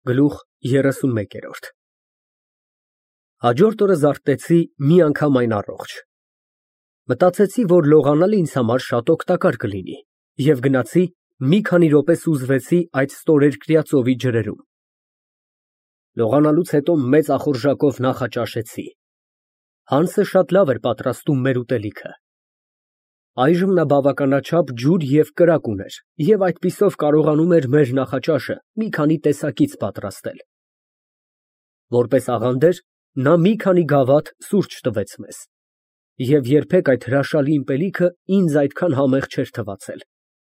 Գլուխ 31 Հաջորդ օրը զարթնեցի մի անգամ այն առողջ։ Մտածեցի, որ լողանալը ինձ համար շատ օգտակար կլինի և գնացի մի քանի րոպե սուզվեցի այդ ստորերկրյա ծովի ջրերում։ Լողանալուց հետո մեծ ախորժակով նախաճաշեցի։ Հանսը շատ լավ էր պատրաստում մեր ուտելիքը։ Այժմ նա բավականաչափ ջուր և կրակ ուներ և այդպիսով կարողանում էր մեր նախաճաշը մի քանի տեսակից պատրաստել։ Որպես աղանդեր, նա մի քանի գավաթ սուրճ տվեց մեզ, և երբեք այդ հրաշալի ըմպելիքը ինձ այդքան համեղ չէր թվացել։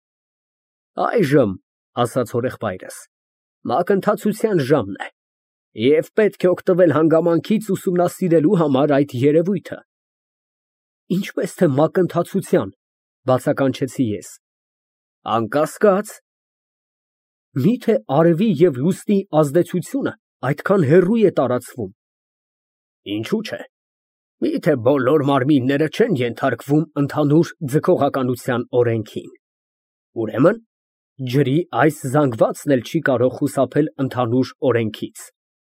Այժմ, ասաց հորեղբայրս, մակընթացության ժամն է, և պետք է օգտվել հանգամանքից ուսումնասիրելու համար այդ երևույթը։ Ինչպես թե մակընթացության, բացականչեցի ես։ Անկասկած։ Միթե արևի և լուսնի ազդեցությունը այդքան հեռու է տարածվում։ Ինչու՞ չէ։ Միթե բոլոր մարմինները չեն ենթարկվում ընդհանուր ձգողականության օրենքին։ Ուրեմն, ջրի այս զանգվածն էլ չի կարող խուսափել ընդհանուր օրենքից։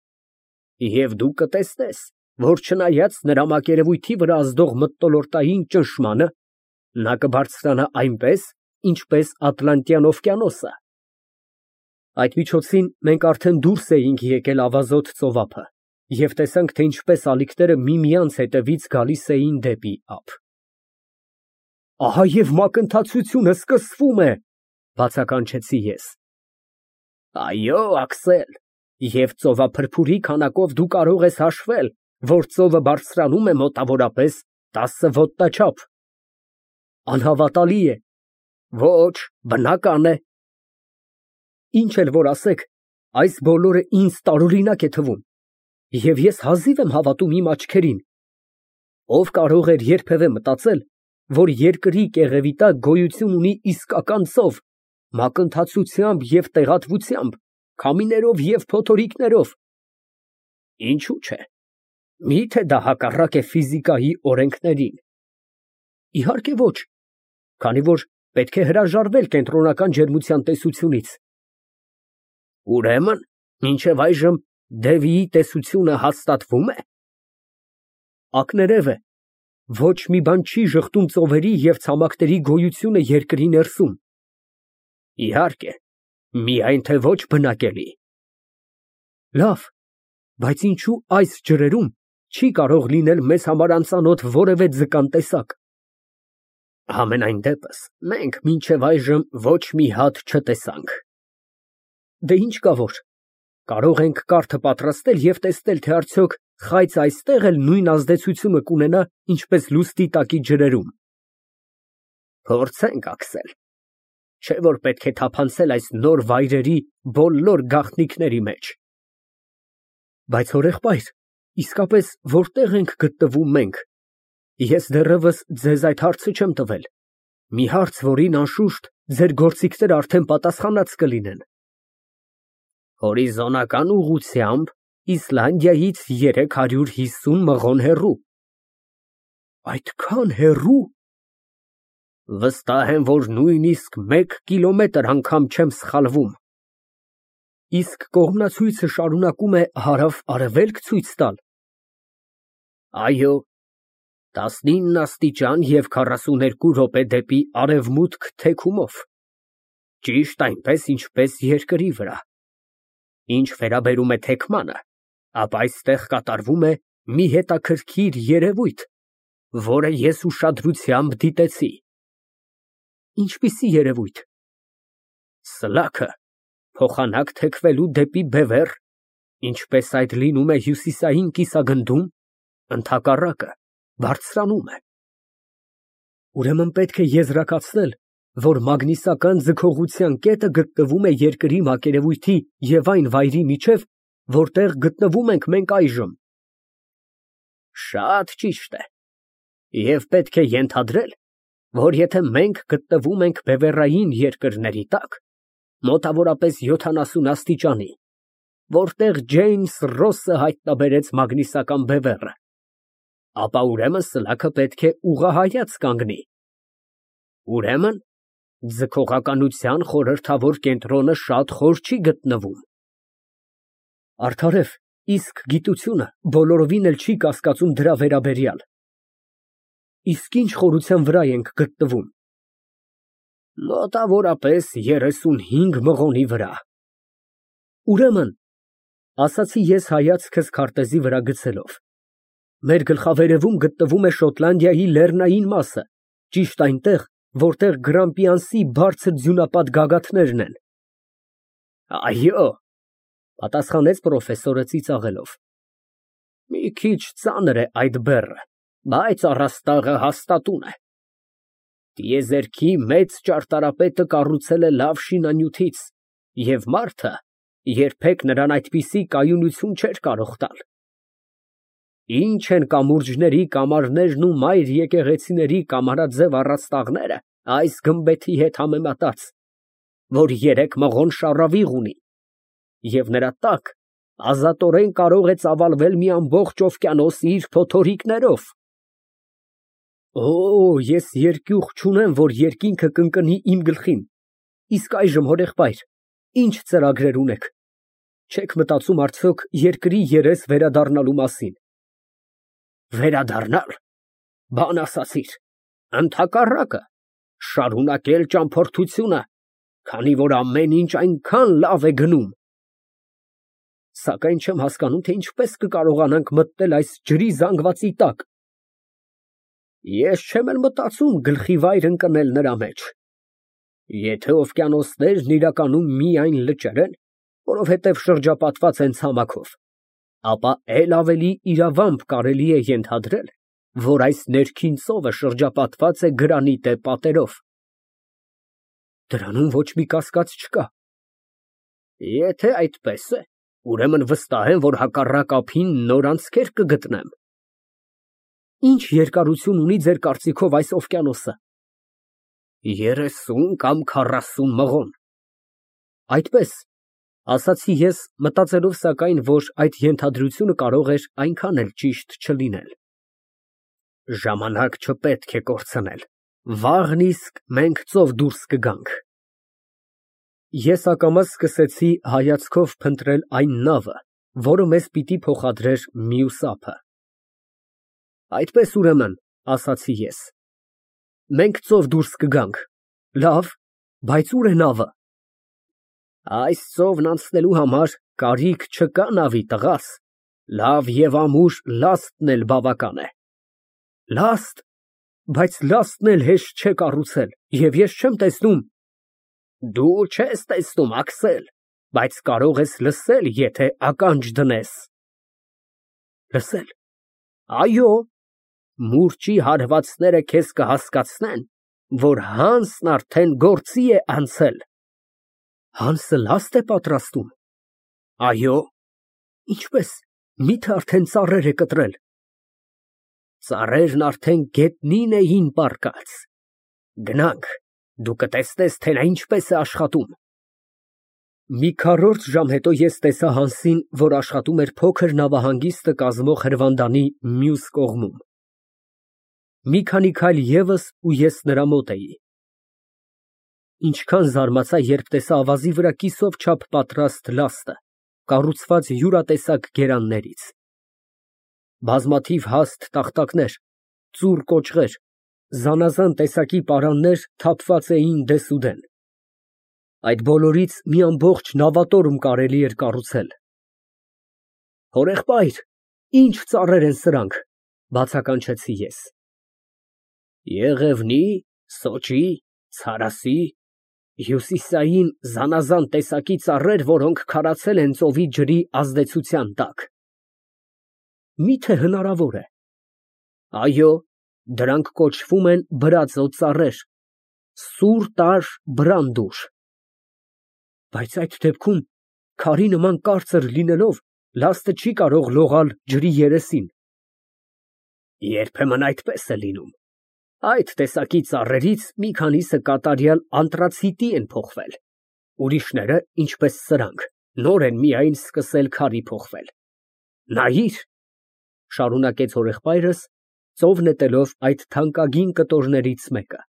Եվ դու կտեսնես, որ չնայած նրա մակերևույթի վրա ազդող մթնոլորտային ճնշմանը, նա կբարձրանա այնպես, ինչպես Ատլանտյան օվկիանոսը։ Այդ միջոցին մենք արդեն դուրս էինք եկել ավազոտ ծովափը և տեսանք, թե ինչպես ալիքները միմյանց հետևից գալիս էին դեպի ափ։ Ահա և մակընթացությունը սկսվում է, բացականչեցի ես։ Այո, Աքսել, և ծովափրփուրի քանակով դու կարող ես հաշվել, որ ծովը բարձրանում է մոտավորապես 10 ոտնաչափ։ Անհավատալի է։ Ոչ, բնական է։ Ինչ էլ որ ասեք, այս բոլորը ինձ տարօրինակ է թվում, և ես հազիվ եմ հավատում իմ աչքերին։ Ով կարող էր երբևէ մտածել, որ երկրի կեղևի տակ գոյություն ունի իսկական ծով, մակընթացությամբ և տեղատվությամբ, քամիներով և փոթորիկներով։ Ինչու՞ չէ։ Միթե դա հակառակ է ֆիզիկայի օրենքներին։ Իհարկե ոչ, քանի որ պետք է հրաժարվել կենտրոնական ջերմության տեսությունից։ Ուրեմն, մինչև այժմ Դևիի տեսությունը հաստատվո՞ւմ է։ Ակներև է, ոչ մի բան չի ժխտում ծովերի և ցամաքների գոյությունը երկրի ներսում։ Իհարկե, միայն թե ոչ բնակելի։ Լավ, բայց ինչո՞ւ այս ջրերում չի կարող լինել մեզ համար անծանոթ որևէ ձկան տեսակ։ Համենայն դեպս, մենք մինչև այժմ ոչ մի հատ չտեսանք։ Դե ինչ կա որ, կարող ենք կարդը պատրաստել և տեսնել, թե արդյոք խայծը այստեղ էլ նույն ազդեցությունը կունենա, ինչպես լուսնի տակի ջրերում։ Փորձենք, Աքսել, չէ՞ որ պետք է թափանցել այս նոր վայրերի բոլոր գաղտնիքների մեջ։ Բայց հորեղբայր, իսկապես որտե՞ղ ենք գտնվում մենք։ Ես դեռևս ձեզ այդ հարցը չեմ տվել, մի հարց, որին, անշուշտ, ձեր գործիքները արդեն պատասխանած կլինեն։ Հորիզոնական ուղղությամբ Իսլանդիայից 350 մղոն հեռու։ Այդքան հեռու։ Վստահ եմ, որ նույնիսկ 1 կիլոմետր անգամ չեմ սխալվում։ Իսկ կողմնացույցը շարունակում է հարավ֊արևելք ցույց տալ։ Այո, 19 աստիճան և 42 րոպե դեպի արևմուտք թեքումով։ Ճիշտ այնպես, ինչպես երկրի վրա։ Ինչ վերաբերում է թեքմանը, ապա այստեղ կատարվում է մի հետաքրքիր երևույթ, որը ես ուշադրությամբ դիտեցի։ Ինչպիսի երևույթ։ Սլաքը փոխանակ թեքվելու դեպի բևեռ, ինչպես այդ լինում է հյուսիսային կիսագնդում, ընդհակառակը բարձրանում է։ Ուրեմն պետք է եզրակացնել, որ մագնիսական ձգողության կետը գտնվում է երկրի մակերևույթի և այն վայրի միջև, որտեղ գտնվում ենք մենք այժմ։ Շատ ճիշտ է։ Եվ պետք է ենթադրել, որ եթե մենք գտնվում ենք բևեռային երկրների տակ, մոտավորապես 70 աստիճանի, որտեղ Ջեյմս Ռոսը հայտնաբերեց մագնիսական բևեռը, ապա ուրեմն սլաքը պետք է ուղղահայաց կանգնի։ Ուրեմն, ձգողականության խորհրդավոր կենտրոնը շատ խոր չի գտնվում։ Արդարև, իսկ գիտությունը բոլորովին էլ չի կասկածում դրա վերաբերյալ։ Իսկ ինչ խորության վրա ենք գտնվում։ Մոտավորապես 35 մղոնի վրա։ Ուրեմն, ասացի ես հայացքս քարտեզի վրա գցելով, մեր գլխավերևում գտնվում է Շոտլանդիայի լեռնային մասը, ճիշտ այնտեղ, որտեղ Գրամպիանսի բարձր ձյունապատ գագաթներն են։ Այո, պատասխանեց պրոֆեսորը ծիծաղելով։ Մի քիչ ծանր է այդ բեռը, բայց առաստաղը հաստատուն է։ Տիեզերքի մեծ ճարտարապետը կառուցել է լավ շինանյութից, և մարդը երբեք նրան այդպիսի կայունություն չէր կարող տալ։ Ինչ են կամուրջների կամարներն ու մայր եկեղեցիների կամարաձև առաստաղները այս գմբեթի հետ համեմատած, որ 3 մղոն շառավիղ ունի, և նրա տակ ազատորեն կարող է ծավալվել մի ամբողջ օվկիանոս իր փոթորիկներով։ Օ, ես երկյուղ չունեմ, որ երկինքը կընկնի իմ գլխին։ Իսկ այժմ, հորեղբայր, ինչ ծրագրեր ունեք։ Չեք մտածում արդյոք երկրի երես վերադառնալու մասին։ Վերադառնալ։ Բան ասացիր։ Ընդհակառակը, շարունակել ճամփորդությունը, քանի որ ամեն ինչ այնքան լավ է գնում։ Սակայն չեմ հասկանում, թե ինչպես կկարողանանք մտնել այս ջրի զանգվածի տակ։ Ես չեմ էլ մտածում գլխի վայր ընկնել նրա մեջ։ Եթե օվկիանոսներն իրականում միայն լճեր են, որովհետև շրջապատված են ցամաքով, ապա էլ ավելի իրավամբ կարելի է ենթադրել, որ այս ներքին ծովը շրջապատված է գրանիտե պատերով։ Դրանում ոչ մի կասկած չկա։ Եթե այդպես է, ուրեմն վստահ եմ, որ հակառակ ափին նոր անցքեր կգտնեմ։ Ինչ երկարություն ունի ձեր կարծիքով այս օվկիանոսը։ 30 կամ 40 մղոն։ Այդպես, ասացի ես, մտածելով սակայն, որ այդ ենթադրությունը կարող էր այնքան էլ ճիշտ չլինել։ Ժամանակ չպետք է կորցնել։ Վաղն իսկ մենք ծով դուրս կգանք։ Ես ակամա սկսեցի հայացքով փնտրել այն նավը, որը մեզ պիտի փոխադրեր մյուս ափը։ Այդպես ուրեմն, ասացի ես, մենք ծով դուրս կգանք։ Լավ, բայց ուր է նավը։ Այս ծովն անցնելու համար կարիք չկա նավի, տղաս, լավ և ամուր լաստն էլ բավական է։ Լաստ, բայց լաստն էլ հեշտ չէ կառուցել, և ես չեմ տեսնում։ Դու չես տեսնում, Աքսել, բայց կարող ես լսել, եթե ականջ դնես։ Լսել։ Այո, մուրճի հարվածները քեզ կհասկացնեն, որ Հանսն արդեն գործի է անցել։ Հանսը լաստ է պատրաստում։ Այո։ Ինչպես, միթե արդեն ծառեր է կտրել։ Ծառերն արդեն գետնին էին պառկած։ Գնանք, դու կտեսնես, թե նա ինչպես է աշխատում։ Մի քառորդ ժամ հետո ես տեսա Հանսին, որ աշխատում էր փոքր նավահանգիստը կազմող հրվանդանի մյուս կողմում։ Մի քանի քայլ ևս ու ես նրա մոտ էի։ Ինչքան զարմացա, երբ տեսա ավազի վրա կիսով չափ պատրաստ լաստը, կառուցված յուրատեսակ գերաններից։ Բազմաթիվ հաստ տախտակներ, ծուռ կոճղեր, զանազան տեսակի պարաններ թափված էին դեսուդեն։ Այդ բոլորից մի ամբողջ նավատորմ կարելի էր կառուցել։ Հորեղբայր, ինչ ծառեր են սրանք, բացականչեցի ես։ Եղևնի, սոճի, ցարասի, հյուսիսային զանազան տեսակի ծառեր, որոնք քարացել են ծովի ջրի ազդեցության տակ։ Միթե հնարավոր է։ Այո, դրանք կոչվում են բրածո ծառեր, սուր տարր բրանդուր։ Բայց այդ դեպքում քարի նման կարծր լինելով, լաստը չի կարող լողալ ջրի երեսին։ Երբեմն այդպես է լինում։ Այդ տեսակի ծառերից մի քանիսը կատարյալ անտրացիտի են փոխվել։ Ուրիշները, ինչպես սրանք, նոր են միայն սկսել քարի փոխվել։ Նայիր, շարունակեց հորեղբայրս, ծով նետելով այդ թանկագին կտորներից մեկը։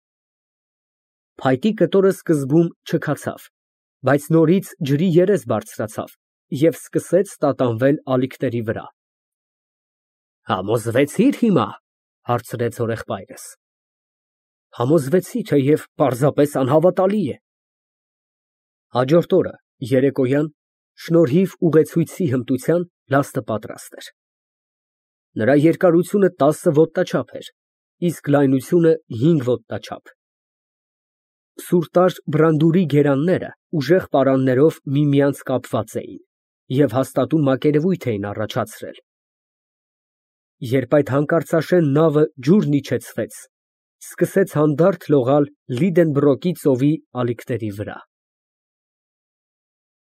Փայտի կտորը սկզբում չքացավ, բայց նորից ջրի երես բարձրացավ, և սկսեց տատանվել ալիքների վրա։ Համոզվեցի՞ր հիմա, հարցրեց հորեղբայրս։ Համոզվեցի, թեև պարզապես անհավատալի է։ Հաջորդ օրը երեկոյան, շնորհիվ ուղեցույցի հմտության, լաստը պատրաստ էր։ Նրա երկարությունը 10 ոտնաչափ էր, իսկ լայնությունը 5 ոտնաչափ։ Սուրտար բրանդուրի գերանները ուժեղ պարաններով միմյանց կապված էին և հաստատուն մակերևույթ էին առաջացրել։ Երբ այդ հանկարծաշեն նավը ջուրն իջեցրեց, սկսեց հանդարտ լողալ Լիդենբրոկի ծովի ալիքների վրա։